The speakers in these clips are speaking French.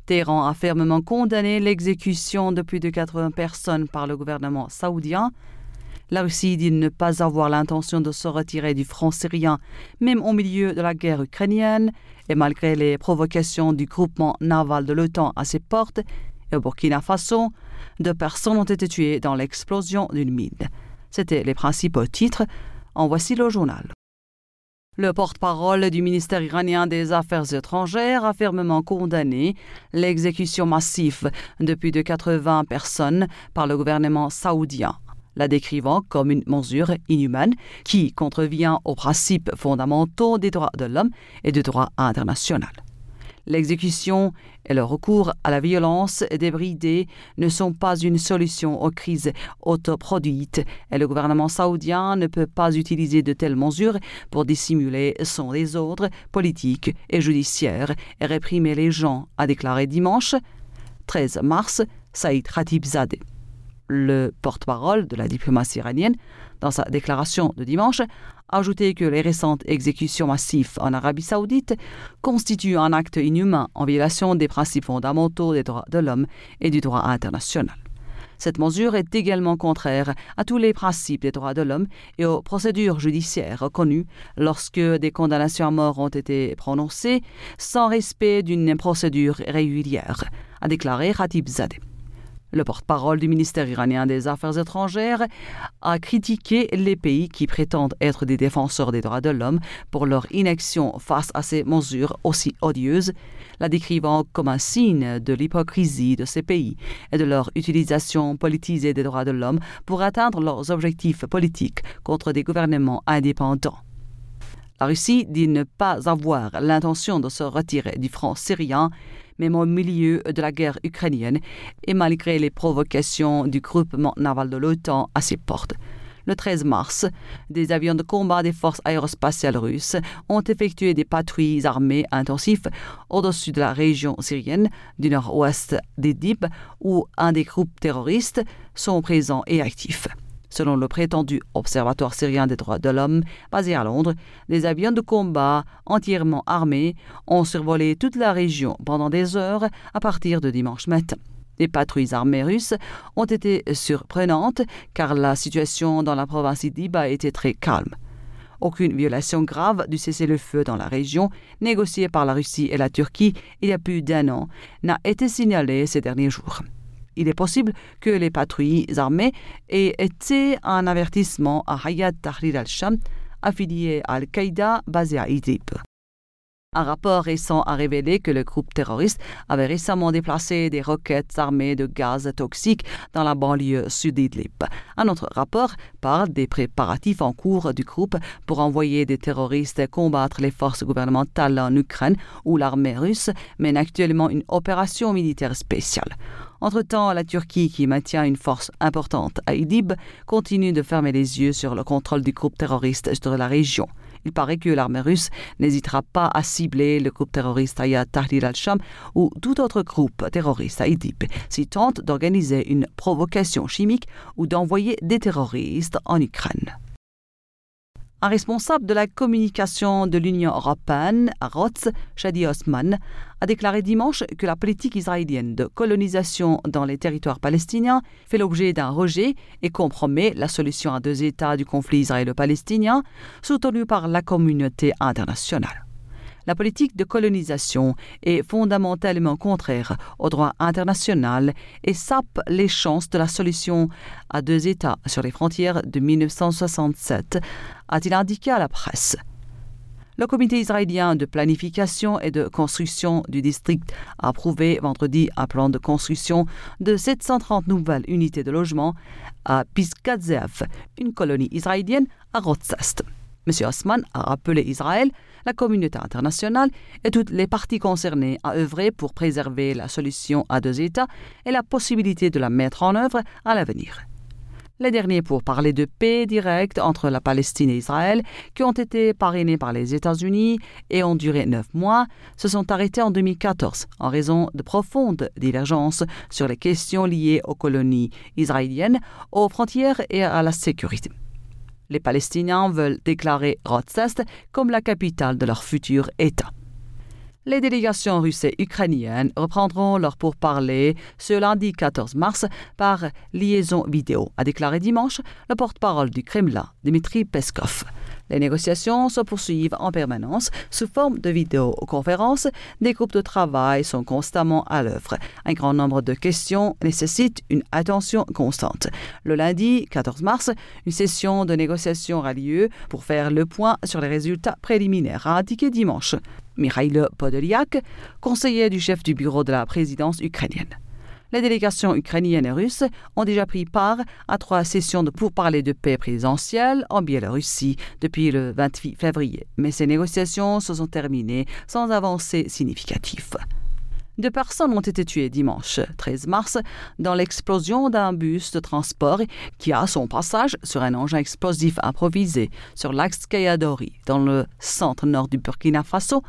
Téhéran a fermement condamné l'exécution de plus de 80 personnes par le gouvernement saoudien. La Russie dit ne pas avoir l'intention de se retirer du front syrien, même au milieu de la guerre ukrainienne, et malgré les provocations du groupement naval de l'OTAN à ses portes. Et au Burkina Faso, 2 personnes ont été tuées dans l'explosion d'une mine. C'étaient les principaux titres. En voici le journal. Le porte-parole du ministère iranien des Affaires étrangères a fermement condamné l'exécution massive de plus de 80 personnes par le gouvernement saoudien, la décrivant comme une mesure inhumaine qui contrevient aux principes fondamentaux des droits de l'homme et du droit international. L'exécution et le recours à la violence débridée ne sont pas une solution aux crises autoproduites et le gouvernement saoudien ne peut pas utiliser de telles mesures pour dissimuler son désordre politique et judiciaire et réprimer les gens, a déclaré dimanche 13 mars Saïd Khatibzadeh. Le porte-parole de la diplomatie iranienne, dans sa déclaration de dimanche, a ajouté que les récentes exécutions massives en Arabie saoudite constituent un acte inhumain en violation des principes fondamentaux des droits de l'homme et du droit international. Cette mesure est également contraire à tous les principes des droits de l'homme et aux procédures judiciaires reconnues lorsque des condamnations à mort ont été prononcées sans respect d'une procédure régulière, a déclaré Khatibzadeh. Le porte-parole du ministère iranien des Affaires étrangères a critiqué les pays qui prétendent être des défenseurs des droits de l'homme pour leur inaction face à ces mesures aussi odieuses, la décrivant comme un signe de l'hypocrisie de ces pays et de leur utilisation politisée des droits de l'homme pour atteindre leurs objectifs politiques contre des gouvernements indépendants. La Russie dit ne pas avoir l'intention de se retirer du front syrien, même au milieu de la guerre ukrainienne et malgré les provocations du groupement naval de l'OTAN à ses portes. Le 13 mars, des avions de combat des forces aérospatiales russes ont effectué des patrouilles armées intensives au-dessus de la région syrienne du nord-ouest d'Idlib, où un des groupes terroristes sont présents et actifs. Selon le prétendu Observatoire syrien des droits de l'homme, basé à Londres, des avions de combat entièrement armés ont survolé toute la région pendant des heures à partir de dimanche matin. Les patrouilles armées russes ont été surprenantes car la situation dans la province d'Idlib a été très calme. Aucune violation grave du cessez-le-feu dans la région, négociée par la Russie et la Turquie il y a plus d'1 an, n'a été signalée ces derniers jours. Il est possible que les patrouilles armées aient été un avertissement à Hayat Tahrir al-Sham, affilié à Al-Qaïda basé à Idlib. Un rapport récent a révélé que le groupe terroriste avait récemment déplacé des roquettes armées de gaz toxique dans la banlieue sud d'Idlib. Un autre rapport parle des préparatifs en cours du groupe pour envoyer des terroristes combattre les forces gouvernementales en Ukraine, où l'armée russe mène actuellement une opération militaire spéciale. Entre-temps, la Turquie, qui maintient une force importante à Idlib, continue de fermer les yeux sur le contrôle du groupe terroriste sur la région. Il paraît que l'armée russe n'hésitera pas à cibler le groupe terroriste Hayat Tahrir al-Sham ou tout autre groupe terroriste à Idlib s'il tente d'organiser une provocation chimique ou d'envoyer des terroristes en Ukraine. Un responsable de la communication de l'Union européenne à Rhodes, Shadi Osman, a déclaré dimanche que la politique israélienne de colonisation dans les territoires palestiniens fait l'objet d'un rejet et compromet la solution à 2 États du conflit israélo-palestinien soutenue par la communauté internationale. La politique de colonisation est fondamentalement contraire au droit international et sape les chances de la solution à 2 États sur les frontières de 1967, a-t-il indiqué à la presse. Le comité israélien de planification et de construction du district a approuvé vendredi un plan de construction de 730 nouvelles unités de logement à Pisgat Ze'ev, une colonie israélienne à Rhodes Est. M. Osman a rappelé Israël, la communauté internationale et toutes les parties concernées à œuvrer pour préserver la solution à 2 États et la possibilité de la mettre en œuvre à l'avenir. Les derniers pourparlers de paix directe entre la Palestine et Israël, qui ont été parrainés par les États-Unis et ont duré 9 mois, se sont arrêtés en 2014 en raison de profondes divergences sur les questions liées aux colonies israéliennes, aux frontières et à la sécurité. Les Palestiniens veulent déclarer Rhodes Est comme la capitale de leur futur État. Les délégations russes et ukrainiennes reprendront leurs pourparlers ce lundi 14 mars par liaison vidéo, a déclaré dimanche le porte-parole du Kremlin, Dmitry Peskov. Les négociations se poursuivent en permanence sous forme de vidéoconférences. Des groupes de travail sont constamment à l'œuvre. Un grand nombre de questions nécessitent une attention constante. Le lundi 14 mars, une session de négociation aura lieu pour faire le point sur les résultats préliminaires, a indiqué dimanche Mikhaïl Podolyak, conseiller du chef du bureau de la présidence ukrainienne. Les délégations ukrainiennes et russes ont déjà pris part à 3 sessions de pourparlers de paix présidentielles en Biélorussie depuis le 28 février, mais ces négociations se sont terminées sans avancée significative. 2 personnes ont été tuées dimanche 13 mars dans l'explosion d'un bus de transport qui a son passage sur un engin explosif improvisé sur l'axe Kayadori, dans le centre-nord du Burkina Faso,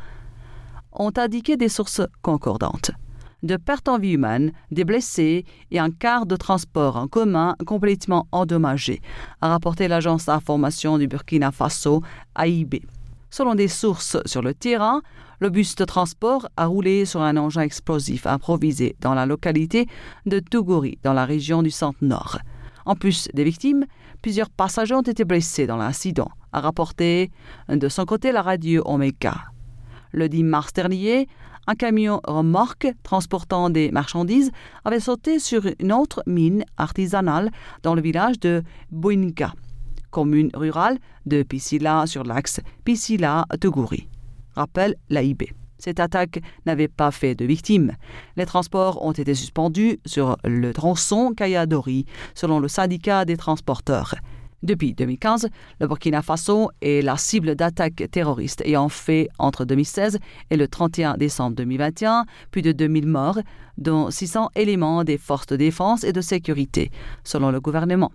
ont indiqué des sources concordantes. De pertes en vie humaine, des blessés et un quart de transport en commun complètement endommagé, a rapporté l'agence d'information du Burkina Faso, AIB. Selon des sources sur le terrain, le bus de transport a roulé sur un engin explosif improvisé dans la localité de Tougouri, dans la région du centre-nord. En plus des victimes, plusieurs passagers ont été blessés dans l'incident, a rapporté de son côté la radio Omega. Le 10 mars dernier, un camion remorque transportant des marchandises avait sauté sur une autre mine artisanale dans le village de Bouinga, commune rurale de Pisila sur l'axe Pisila-Tougouri, rappelle l'AIB. Cette attaque n'avait pas fait de victimes. Les transports ont été suspendus sur le tronçon Kayadori, selon le syndicat des transporteurs. Depuis 2015, le Burkina Faso est la cible d'attaques terroristes ayant fait entre 2016 et le 31 décembre 2021 plus de 2000 morts, dont 600 éléments des forces de défense et de sécurité, selon le gouvernement.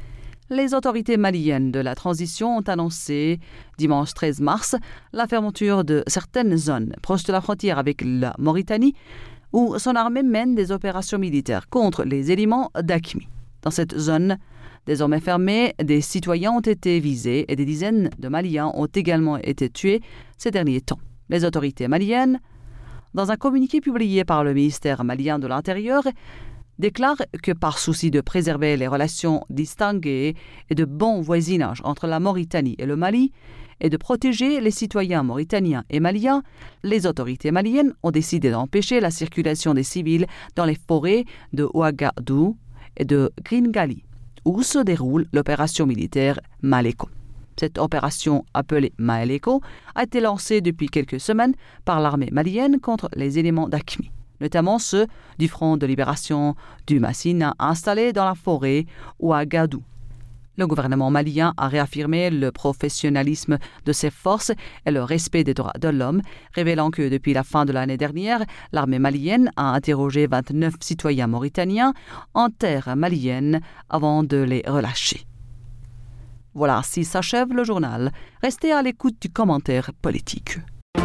Les autorités maliennes de la transition ont annoncé dimanche 13 mars la fermeture de certaines zones proches de la frontière avec la Mauritanie, où son armée mène des opérations militaires contre les éléments d'AQMI. Dans cette zone, désormais fermés, des citoyens ont été visés et des dizaines de Maliens ont également été tués ces derniers temps. Les autorités maliennes, dans un communiqué publié par le ministère malien de l'Intérieur, déclarent que par souci de préserver les relations distinguées et de bon voisinage entre la Mauritanie et le Mali, et de protéger les citoyens mauritaniens et maliens, les autorités maliennes ont décidé d'empêcher la circulation des civils dans les forêts de Ouagadougou et de Gringali, où se déroule l'opération militaire Maleko. Cette opération, appelée Maleko, a été lancée depuis quelques semaines par l'armée malienne contre les éléments d'AQMI, notamment ceux du Front de libération du Massina installé dans la forêt Ouagadougou. Le gouvernement malien a réaffirmé le professionnalisme de ses forces et le respect des droits de l'homme, révélant que depuis la fin de l'année dernière, l'armée malienne a interrogé 29 citoyens mauritaniens en terre malienne avant de les relâcher. Voilà, ainsi s'achève le journal. Restez à l'écoute du commentaire politique.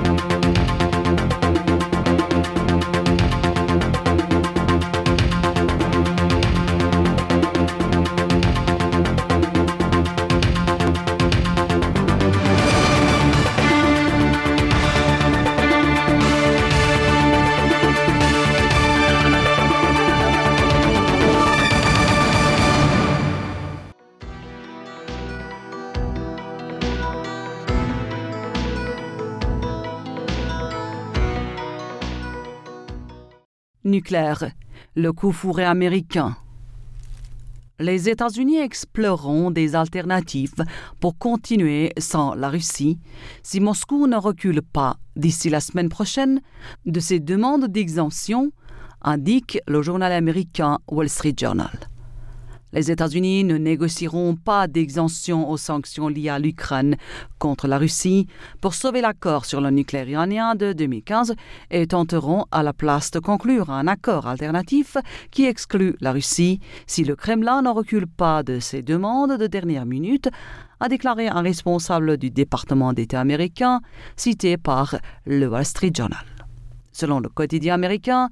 Nucléaire, le coup fourré américain. Les États-Unis exploreront des alternatives pour continuer sans la Russie si Moscou ne recule pas d'ici la semaine prochaine de ses demandes d'exemption, indique le journal américain Wall Street Journal. Les États-Unis ne négocieront pas d'exemption aux sanctions liées à l'Ukraine contre la Russie pour sauver l'accord sur le nucléaire iranien de 2015 et tenteront à la place de conclure un accord alternatif qui exclut la Russie si le Kremlin ne recule pas de ses demandes de dernière minute, a déclaré un responsable du département d'État américain cité par le Wall Street Journal. Selon le quotidien américain,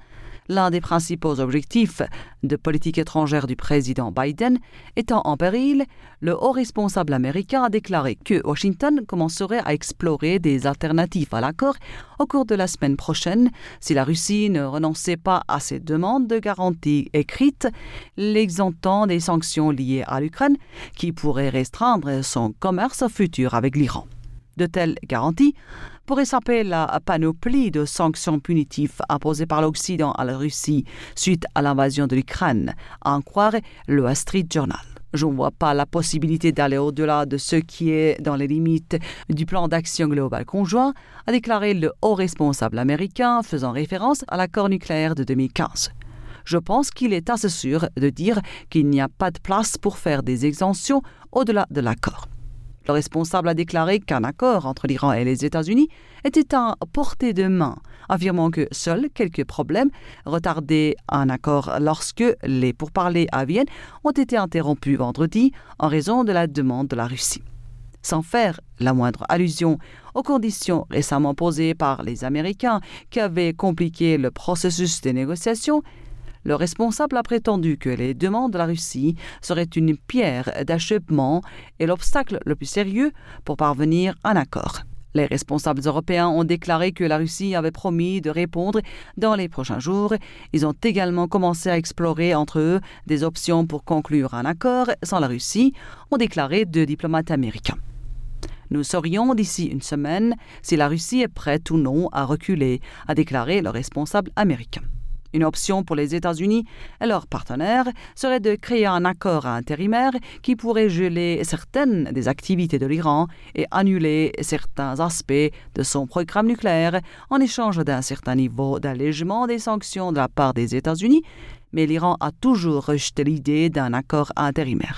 l'un des principaux objectifs de politique étrangère du président Biden étant en péril, le haut responsable américain a déclaré que Washington commencerait à explorer des alternatives à l'accord au cours de la semaine prochaine si la Russie ne renonçait pas à ses demandes de garantie écrites, l'exemptant des sanctions liées à l'Ukraine qui pourraient restreindre son commerce futur avec l'Iran. De telles garanties pourraient saper la panoplie de sanctions punitives imposées par l'Occident à la Russie suite à l'invasion de l'Ukraine, à en croire le Wall Street Journal. Je ne vois pas la possibilité d'aller au-delà de ce qui est dans les limites du plan d'action global conjoint, a déclaré le haut responsable américain faisant référence à l'accord nucléaire de 2015. Je pense qu'il est assez sûr de dire qu'il n'y a pas de place pour faire des exemptions au-delà de l'accord. Le responsable a déclaré qu'un accord entre l'Iran et les États-Unis était à portée de main, affirmant que seuls quelques problèmes retardaient un accord lorsque les pourparlers à Vienne ont été interrompus vendredi en raison de la demande de la Russie. Sans faire la moindre allusion aux conditions récemment posées par les Américains qui avaient compliqué le processus des négociations, le responsable a prétendu que les demandes de la Russie seraient une pierre d'achoppement et l'obstacle le plus sérieux pour parvenir à un accord. Les responsables européens ont déclaré que la Russie avait promis de répondre dans les prochains jours. Ils ont également commencé à explorer entre eux des options pour conclure un accord sans la Russie, ont déclaré deux diplomates américains. Nous saurions d'ici une semaine si la Russie est prête ou non à reculer, a déclaré le responsable américain. Une option pour les États-Unis et leurs partenaires serait de créer un accord intérimaire qui pourrait geler certaines des activités de l'Iran et annuler certains aspects de son programme nucléaire en échange d'un certain niveau d'allègement des sanctions de la part des États-Unis, mais l'Iran a toujours rejeté l'idée d'un accord intérimaire.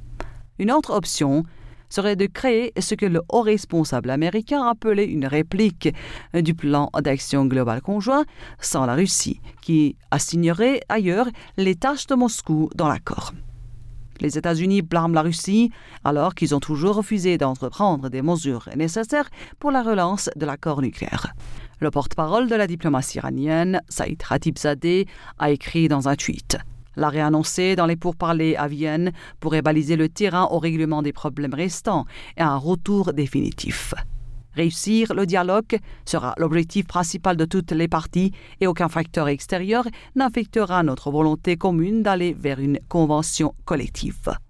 Une autre option serait de créer ce que le haut responsable américain appelait une réplique du plan d'action global conjoint sans la Russie, qui assignerait ailleurs les tâches de Moscou dans l'accord. Les États-Unis blâment la Russie alors qu'ils ont toujours refusé d'entreprendre des mesures nécessaires pour la relance de l'accord nucléaire. Le porte-parole de la diplomatie iranienne, Saïd Khatibzadeh, a écrit dans un tweet: l'arrêt annoncé dans les pourparlers à Vienne pourrait baliser le terrain au règlement des problèmes restants et à un retour définitif. Réussir le dialogue sera l'objectif principal de toutes les parties et aucun facteur extérieur n'affectera notre volonté commune d'aller vers une convention collective.